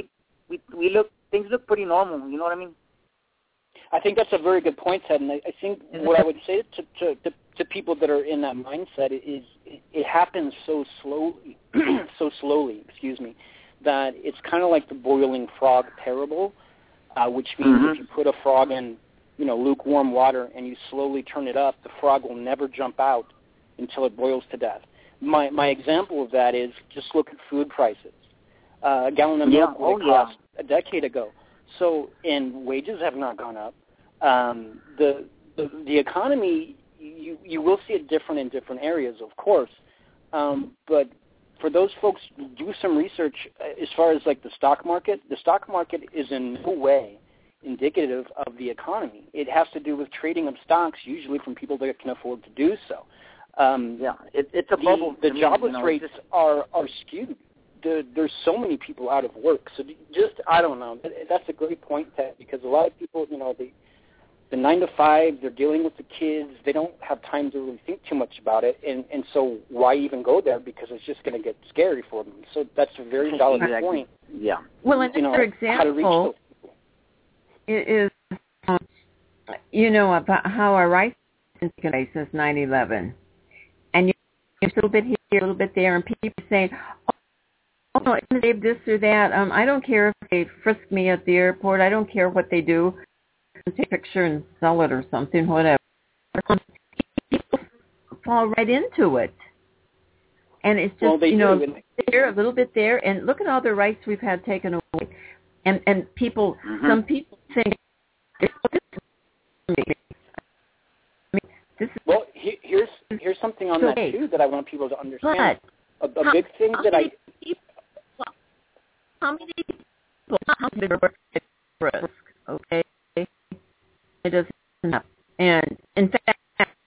we we look things look pretty normal. You know what I mean? I think that's a very good point, Ted. And I, I think what I would say to, to to to people that are in that mindset is it, it happens so slowly, so slowly. Excuse me, that it's kind of like the boiling frog parable, uh, which means mm-hmm. if you put a frog in, you know, lukewarm water and you slowly turn it up, the frog will never jump out until it boils to death. My my example of that is just look at food prices. Uh, a gallon of milk yeah. oh, would cost yeah. a decade ago. So, and wages have not gone up. Um, the, the the economy, you you will see it different in different areas, of course. Um, but for those folks, do some research as far as like the stock market. The stock market is in no way indicative of the economy. It has to do with trading of stocks, usually from people that can afford to do so. Um, yeah, it, it's a the, bubble. The I mean, jobless you know, rates just, are are skewed. The, there's so many people out of work. So just I don't know. That's a great point, Ted, because a lot of people, you know, they the nine to five, they're dealing with the kids. They don't have time to really think too much about it, and and so why even go there? Because it's just going to get scary for them. So that's a very valid exactly. point. Yeah. Well, another you know, example how to reach those people. is, um, you know, about how our rights have been taken away since nine eleven, and you a little bit here, a little bit there, and people saying, "Oh, no, they've this or that. Um, I don't care if they frisk me at the airport. I don't care what they do. Take a picture and sell it or something, whatever." People fall right into it, and it's just well, you know do. there a little bit there, and look at all the rights we've had taken away, and and people, mm-hmm. some people think this is me. I mean, this is well, he, here's here's something on okay. that too that I want people to understand. But a, a how, big thing how that many I people, how many people how many people risk, okay? It doesn't happen. And in fact,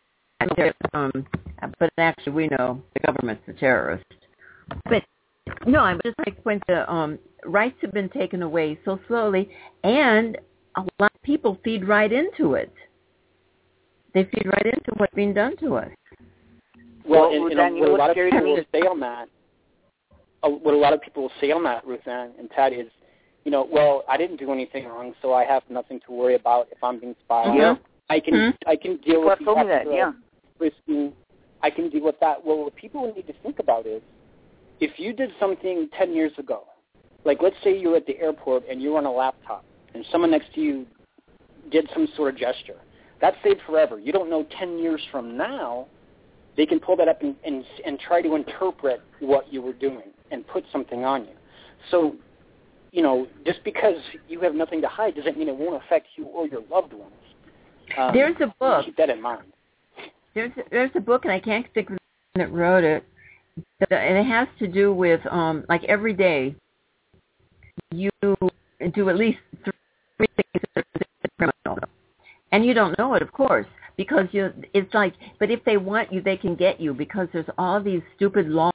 um, but actually we know the government's a terrorist. But no, I'm just like when the um, rights have been taken away so slowly, and a lot of people feed right into it. They feed right into what's being done to us. Well, well and, Dan, and you what know a lot of scary people to will say on that, uh, what a lot of people will say on that, Ruth Ann and Ted, is, you know, well, I didn't do anything wrong, so I have nothing to worry about if I'm being spied. Yeah. I can Mm-hmm. I can deal People with have told me that, extra yeah. risking. I can deal with that. Well, what people need to think about is, if you did something ten years ago, like let's say you're at the airport and you're on a laptop, and someone next to you did some sort of gesture, that's saved forever. You don't know ten years from now, they can pull that up and, and, and try to interpret what you were doing and put something on you. So, you know, just because you have nothing to hide doesn't mean it won't affect you or your loved ones. Um, There's a book. Keep that in mind. There's a, there's a book, and I can't think of the one that wrote it, and it has to do with, um, like every day, you do at least three things that are criminal. And you don't know it, of course, because you. It's like, but if they want you, they can get you, because there's all these stupid laws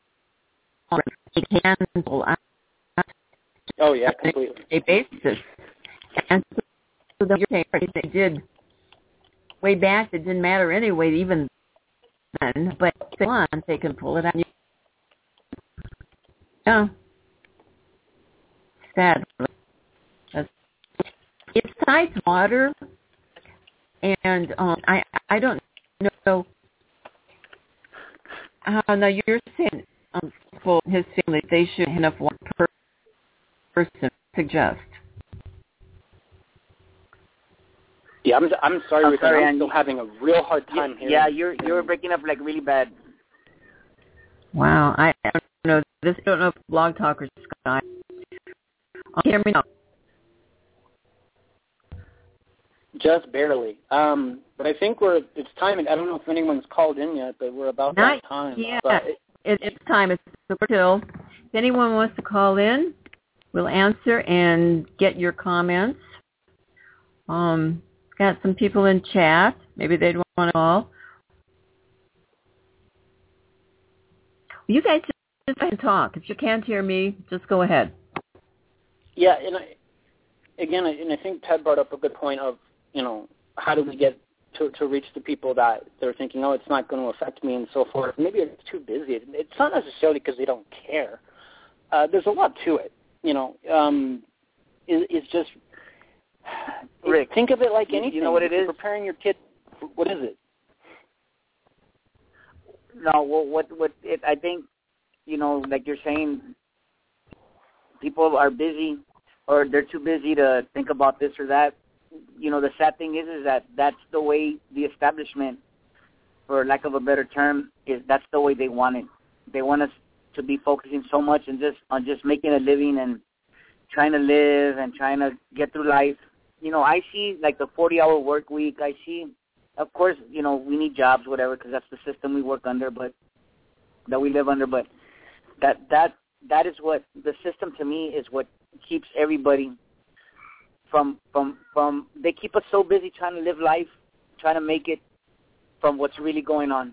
they can pull out. Oh, yeah, completely. A basis. And so the they did way back, it didn't matter anyway, even then, but they want, they can pull it out. Yeah. Sad. It's nice water, and um, I I don't know how, now you're saying um, for his family, they should have one per person suggest. Yeah, I'm I'm sorry, I'm Ruth, sorry, I'm Andy. still having a real hard time yeah, hearing. Yeah, you're you're breaking up like really bad. Wow, I, I don't know this. I don't know if Blog Talkers Sky. Oh, hear me now. Just barely. Um, but I think we're it's time. I don't know if anyone's called in yet, but we're about Not that time. yet. But it, It, it's time. It's super till. If anyone wants to call in, we'll answer and get your comments. Um, got some people in chat. Maybe they'd want to call. You guys just can talk. If you can't hear me, just go ahead. Yeah, and I, again, I, and I think Ted brought up a good point of, you know, how do we get to to reach the people that they're thinking, oh, it's not going to affect me and so forth. Maybe it's too busy. It's not necessarily because they don't care. Uh, there's a lot to it. you know, um, is, is just Rick, think of it like anything. You know what it You're is? Preparing your kid. What is it? No, well, what what it, I think, you know, like you're saying, people are busy, or they're too busy to think about this or that. You know, the sad thing is, is that that's the way the establishment, for lack of a better term, is that's the way they want it. They want us to be focusing so much and just on just making a living and trying to live and trying to get through life. You know, I see like the forty-hour work week. I see, of course, you know, we need jobs, whatever, because that's the system we work under, but that we live under. But that that that is what the system to me is what keeps everybody from from from. They keep us so busy trying to live life, trying to make it from what's really going on.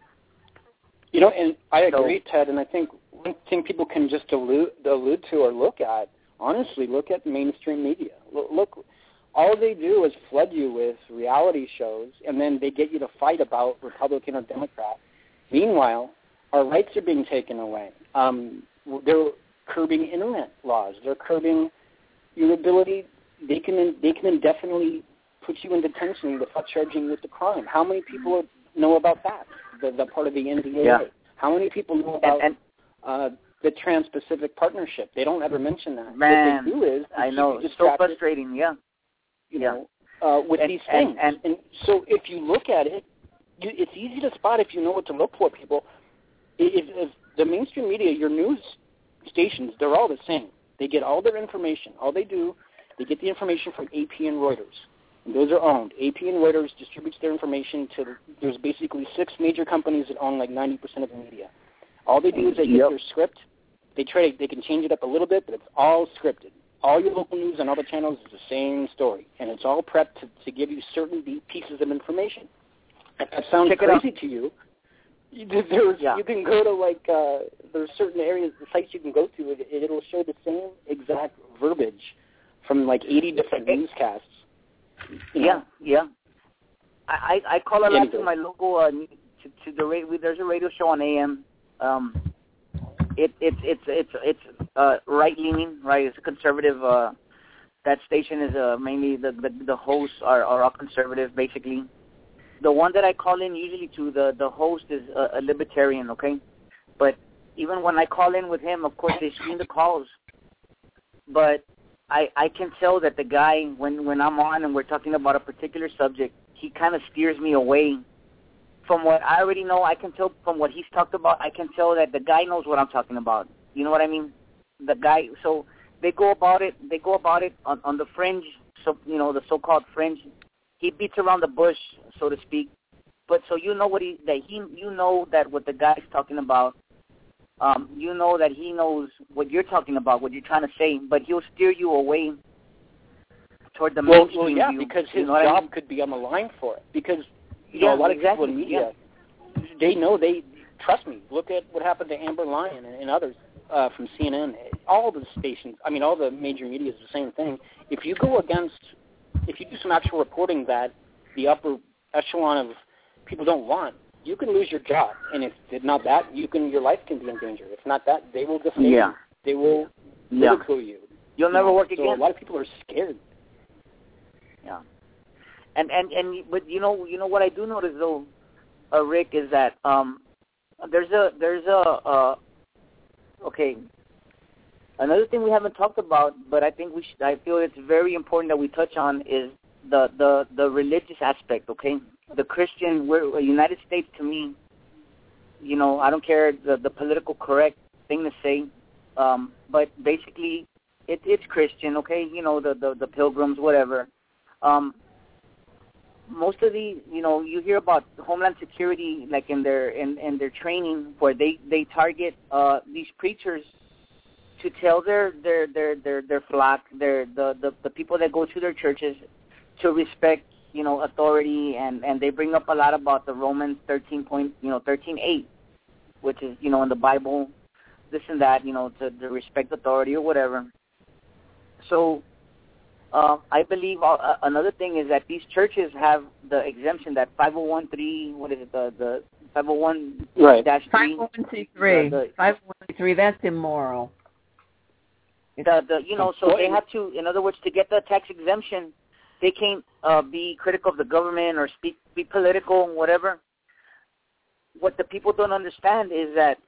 You know, and I agree, So, Ted, and I think one thing people can just allude, allude to or look at, honestly, look at mainstream media. Look, look, all they do is flood you with reality shows, and then they get you to fight about Republican or Democrat. Meanwhile, our rights are being taken away. Um, they're curbing internet laws. They're curbing your ability. They can they can indefinitely put you in detention without charging you with the crime. How many people know about that? The, the part of the N D A A. Yeah. How many people know about and, and uh, the Trans-Pacific Partnership? They don't ever mention that. man, what they do is I keep know you it's so distracted, frustrating. Yeah, you yeah. know, uh, with And- these and- things. and- and so, if you look at it, you, it's easy to spot if you know what to look for. People, if, if the mainstream media, your news stations, they're all the same. They get all their information. All they do, they get the information from A P and Reuters. And those are owned. A P and Reuters distributes their information to, there's basically six major companies that own like ninety percent of the media. All they do is they get Yep. their script. They try, they can change it up a little bit, but it's all scripted. All your local news on all the channels is the same story, and it's all prepped to, to give you certain pieces of information. If that sounds Check it crazy out. to you, you, there's, Yeah. you can go to like, uh, there's certain areas, the sites you can go to, it, it'll show the same exact verbiage from like eighty different newscasts. You know. Yeah, yeah. I, I I call a lot Anyway. to my local uh, to, to the radio. There's a radio show on A M. Um, it it's it's it's it's uh, right leaning, right? It's a conservative. Uh, that station is uh, mainly the, the the hosts are, are all conservative, basically. The one that I call in usually to the the host is a, a libertarian, okay. But even when I call in with him, of course they screen the calls. But I, I can tell that the guy, when, when I'm on and we're talking about a particular subject, he kind of steers me away from what I already know. I can tell from what he's talked about, I can tell that the guy knows what I'm talking about. You know what I mean? The guy, so they go about it, they go about it on, on the fringe, so you know, the so-called fringe. He beats around the bush, so to speak. But so you know what he, that he, you know that what the guy's talking about, Um, you know that he knows what you're talking about, what you're trying to say, but he'll steer you away toward the Well, mainstream well, yeah, view. because You his know what job I mean? could be on the line for it. Because you Yeah, know a lot of exactly, people in media, they know they trust me. Look at what happened to Amber Lyon and, and others uh, from C N N. All the stations, I mean, all the major media is the same thing. If you go against, if you do some actual reporting that the upper echelon of people don't want, you can lose your job, and if if not that, you can your life can be in danger. If not that, they will defame Yeah. you. They will Yeah. ridicule you. You'll never You know, work so again. a lot of people are scared. Yeah. And and and but you know you know what I do notice though, uh, Rick, is that um there's a there's a uh, okay. Another thing we haven't talked about, but I think we should, I feel it's very important that we touch on is the the the religious aspect. Okay, the Christian, we're United States to me. You know, I don't care the the political correct thing to say, um, but basically it, it's Christian. Okay, you know the the, the pilgrims, whatever. Um, most of the, you know, you hear about Homeland Security, like in their in, in their training, where they they target uh, these preachers to tell their their their their, their flock, their the, the the people that go to their churches, to respect, you know, authority, and and they bring up a lot about the Romans thirteen point, you know, thirteen eight, which is, you know, in the Bible, this and that, you know, to, to respect authority or whatever. So. Uh, I believe uh, another thing is that these churches have the exemption that five oh one three, what is it, the, the five oh one dash three? five oh one c three. The, the, five oh one c three, that's immoral. The the you know so they have to, in other words, to get the tax exemption, they can't uh, be critical of the government or speak be political and whatever. What the people don't understand is that,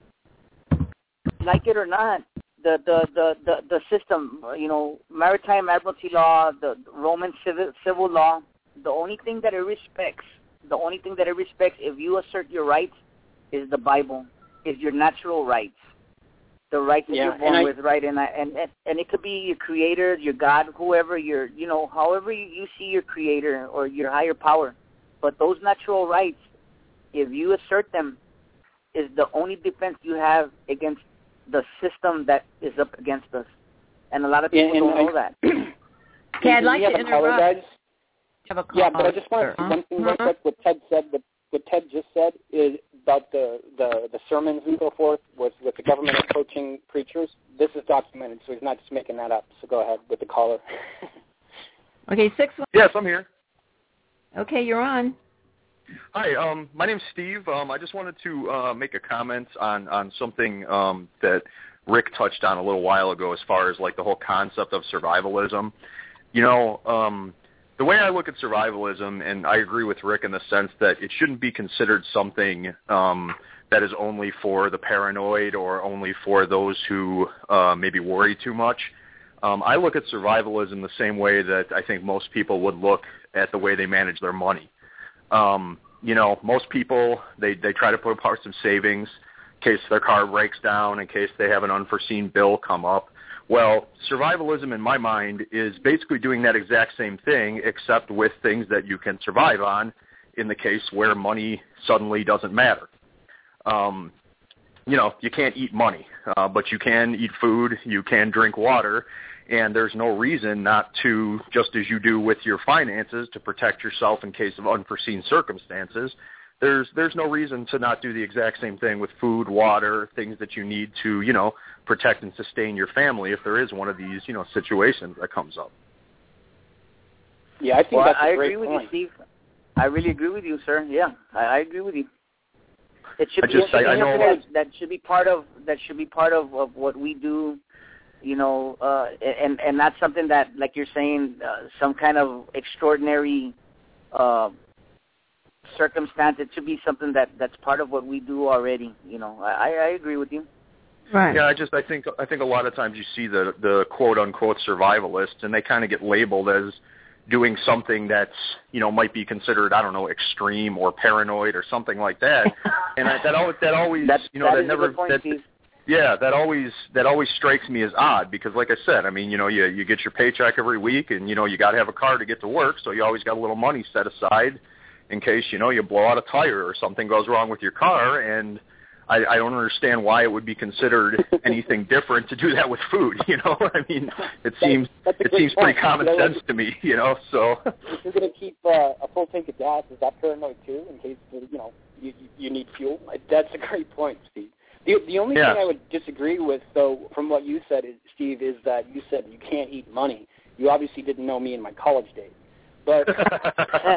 like it or not, the the the the, the system, you know, maritime admiralty law, the Roman civil civil law, the only thing that it respects, the only thing that it respects, if you assert your rights, is the Bible, is your natural rights. The rights that yeah, you're born I, with, right? And, I, and and and it could be your creator, your God, whoever, your, you know, however you, you see your creator or your higher power. But those natural rights, if you assert them, is the only defense you have against the system that is up against us. And a lot of people yeah, don't I, know that. Okay, I'd like to interrupt. Guys? Have a yeah, but I just want to say uh-huh. one thing real quick. What Ted said, what, what Ted just said is about the, the, the sermons and so forth with, with the government approaching preachers. This is documented, so he's not just making that up. So go ahead with the caller. Okay, six one. Yes, I'm here. Okay, you're on. Hi, um, my name's Steve. Um, I just wanted to uh, make a comment on, on something um, that Rick touched on a little while ago as far as like the whole concept of survivalism. You know, um, the way I look at survivalism, and I agree with Rick in the sense that it shouldn't be considered something um, that is only for the paranoid or only for those who uh, maybe worry too much. Um, I look at survivalism the same way that I think most people would look at the way they manage their money. Um, you know, most people, they, they try to put apart some savings in case their car breaks down, in case they have an unforeseen bill come up. Well, survivalism in my mind is basically doing that exact same thing, except with things that you can survive on in the case where money suddenly doesn't matter. Um, you know, you can't eat money, uh, but you can eat food, you can drink water, and there's no reason not to, just as you do with your finances, to protect yourself in case of unforeseen circumstances. There's there's no reason to not do the exact same thing with food, water, things that you need to, you know, protect and sustain your family if there is one of these, you know, situations that comes up. Yeah, I think well, that's a I great agree point. with you, Steve. I really agree with you, sir. Yeah, I, I agree with you. It should I be just, I, I know that, that should be part of that should be part of, of what we do, you know, uh, and and not something that, like you're saying, uh, some kind of extraordinary uh, circumstance. It should be something that, that's part of what we do already. You know, I, I agree with you. Right. Yeah, I just I think I think a lot of times you see the the quote unquote survivalists, and they kind of get labeled as doing something that's, you know, might be considered, I don't know, extreme or paranoid or something like that. And I, that always that always That's, you know that that is never a good point, that, Steve. yeah, that always that always strikes me as odd because, like I said, I mean, you know, you you get your paycheck every week, and you know you got to have a car to get to work, so you always got a little money set aside in case, you know, you blow out a tire or something goes wrong with your car. And I, I don't understand why it would be considered anything different to do that with food. You know, I mean, it seems that's it seems point. pretty common You know, sense to me. You know, so if you're going to keep uh, a full tank of gas, is that paranoid too? In case you know you you need fuel. That's a great point, Steve. The the only yeah. thing I would disagree with, though, from what you said, is, Steve, is that you said you can't eat money. You obviously didn't know me in my college days, but uh,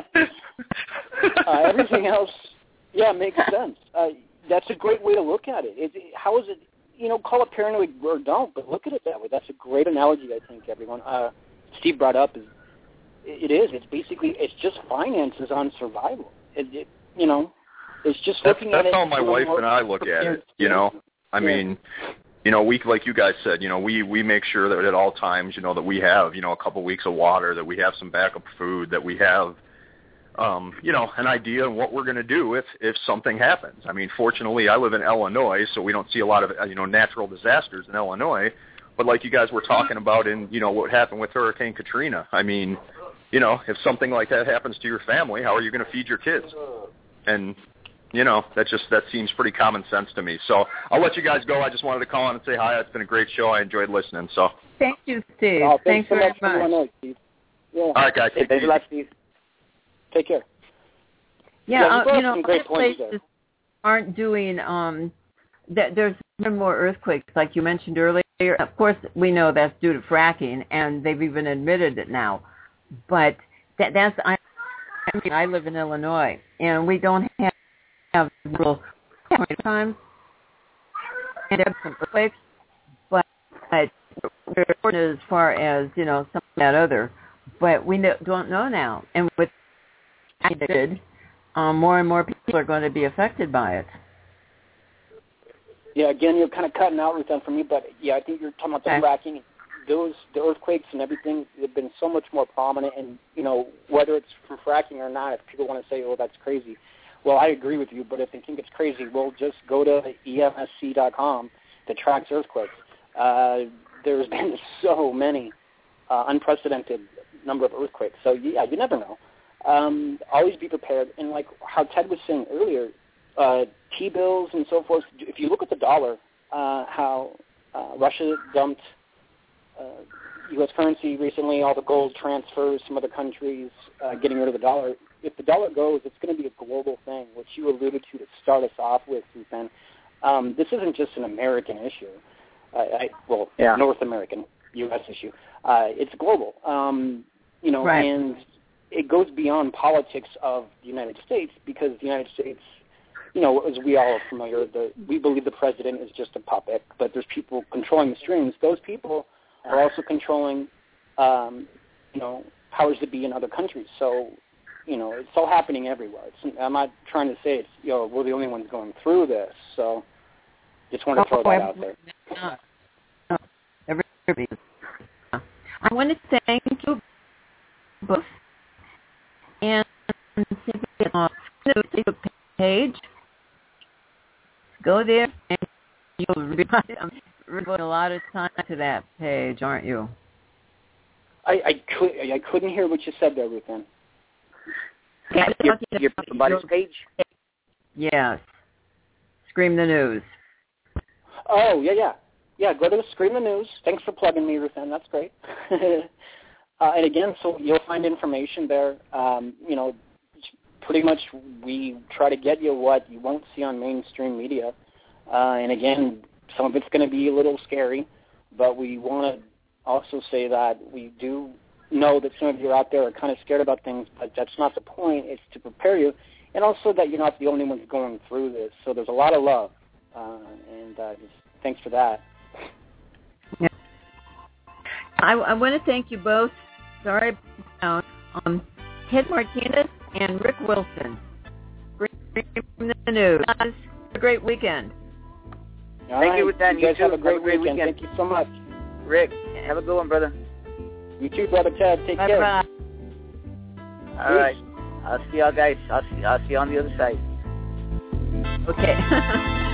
everything else, yeah, makes sense. Uh, that's a great way to look at it. it. How is it, you know, call it paranoid or don't, but look at it that way. That's a great analogy, I think, everyone. Uh, Steve brought up is it is. It's basically, it's just finances on survival. It, it, you know, it's just that's, looking that's at it. how my wife and I look at it, you know. I yeah. mean, you know, we, like you guys said, you know, we, we make sure that at all times, you know, that we have, you know, a couple weeks of water, that we have some backup food, that we have, um, you know, an idea of what we're going to do if, if something happens. I mean, fortunately, I live in Illinois, so we don't see a lot of, you know, natural disasters in Illinois. But like you guys were talking about in, you know, what happened with Hurricane Katrina, I mean, you know, if something like that happens to your family, how are you going to feed your kids? And, you know, that just, that seems pretty common sense to me. So I'll let you guys go. I just wanted to call on and say hi. It's been a great show. I enjoyed listening. So Thank you, Steve. Oh, thanks, thanks so very much. For much. Steve. Yeah. all right, guys. Hey, Take thanks it a lot, easy. Steve. Take care. Yeah, Yeah, you uh, brought you up know, some great other points places there. aren't doing. Um, th- there's more earthquakes, like you mentioned earlier. Of course, we know that's due to fracking, and they've even admitted it now. But that, that's I, I mean, I live in Illinois, and we don't have, have real times and have some earthquakes, but, but as far as, you know, some of that other, but we don't know now. And with it, um, more and more people are going to be affected by it. Yeah, again, you're kind of cutting out, Ruth, for me, but yeah, I think you're talking about the Okay. fracking. Those, the earthquakes and everything have been so much more prominent, and, you know, whether it's from fracking or not, if people want to say, oh, that's crazy, well, I agree with you, but if they think it's crazy, we'll just go to E M S C dot com that tracks earthquakes. Uh, there's been so many, uh, unprecedented number of earthquakes, so yeah, you never know. Um, always be prepared, and like how Ted was saying earlier, uh, T-bills and so forth, if you look at the dollar, uh, how uh, Russia dumped uh, U S currency recently, all the gold transfers from other countries, uh, getting rid of the dollar. If the dollar goes, it's going to be a global thing, which you alluded to to start us off with, Susan. Um, this isn't just an American issue. Uh, I, well, yeah. North American, U S issue. Uh, it's global. Um, you know, Right. and it goes beyond politics of the United States because the United States, you know, as we all are familiar, the, we believe the president is just a puppet, but there's people controlling the strings. Those people are also controlling, um, you know, powers that be in other countries. So, you know, it's all happening everywhere. It's, I'm not trying to say it's, you know, we're the only ones going through this. So just want to throw Oh, that out there. No. No. Everybody. I want to thank you both. And simply on the Facebook page, go there and you'll read a lot of time to that page, aren't you? I, I, could, I couldn't hear what you said there, Ruth Ann. Yeah, Your, your everybody's page? Yes. Scream the News. Oh, yeah, yeah. Yeah, go to Scream the News. Thanks for plugging me, Ruth Ann. That's great. uh, and again, so you'll find information there. Um, you know, pretty much we try to get you what you won't see on mainstream media. Uh, and again, some of it's going to be a little scary, but we want to also say that we do know that some of you out there are kind of scared about things, but that's not the point. It's to prepare you, and also that you're not the only ones going through this. So there's a lot of love, uh, and uh, just thanks for that. Yeah. I, I want to thank you both. Sorry about um, Ted Martinez and Rick Wilson. Scream the News. Have a great weekend. All Thank right. you, Dan. You You guys too. have a great, Have a great weekend. weekend. Thank you so much. Rick, have a good one, brother. You too, brother Ted. Take Bye care. bye. All right. I'll see y'all guys. I'll see, I'll see you on the other side. Okay.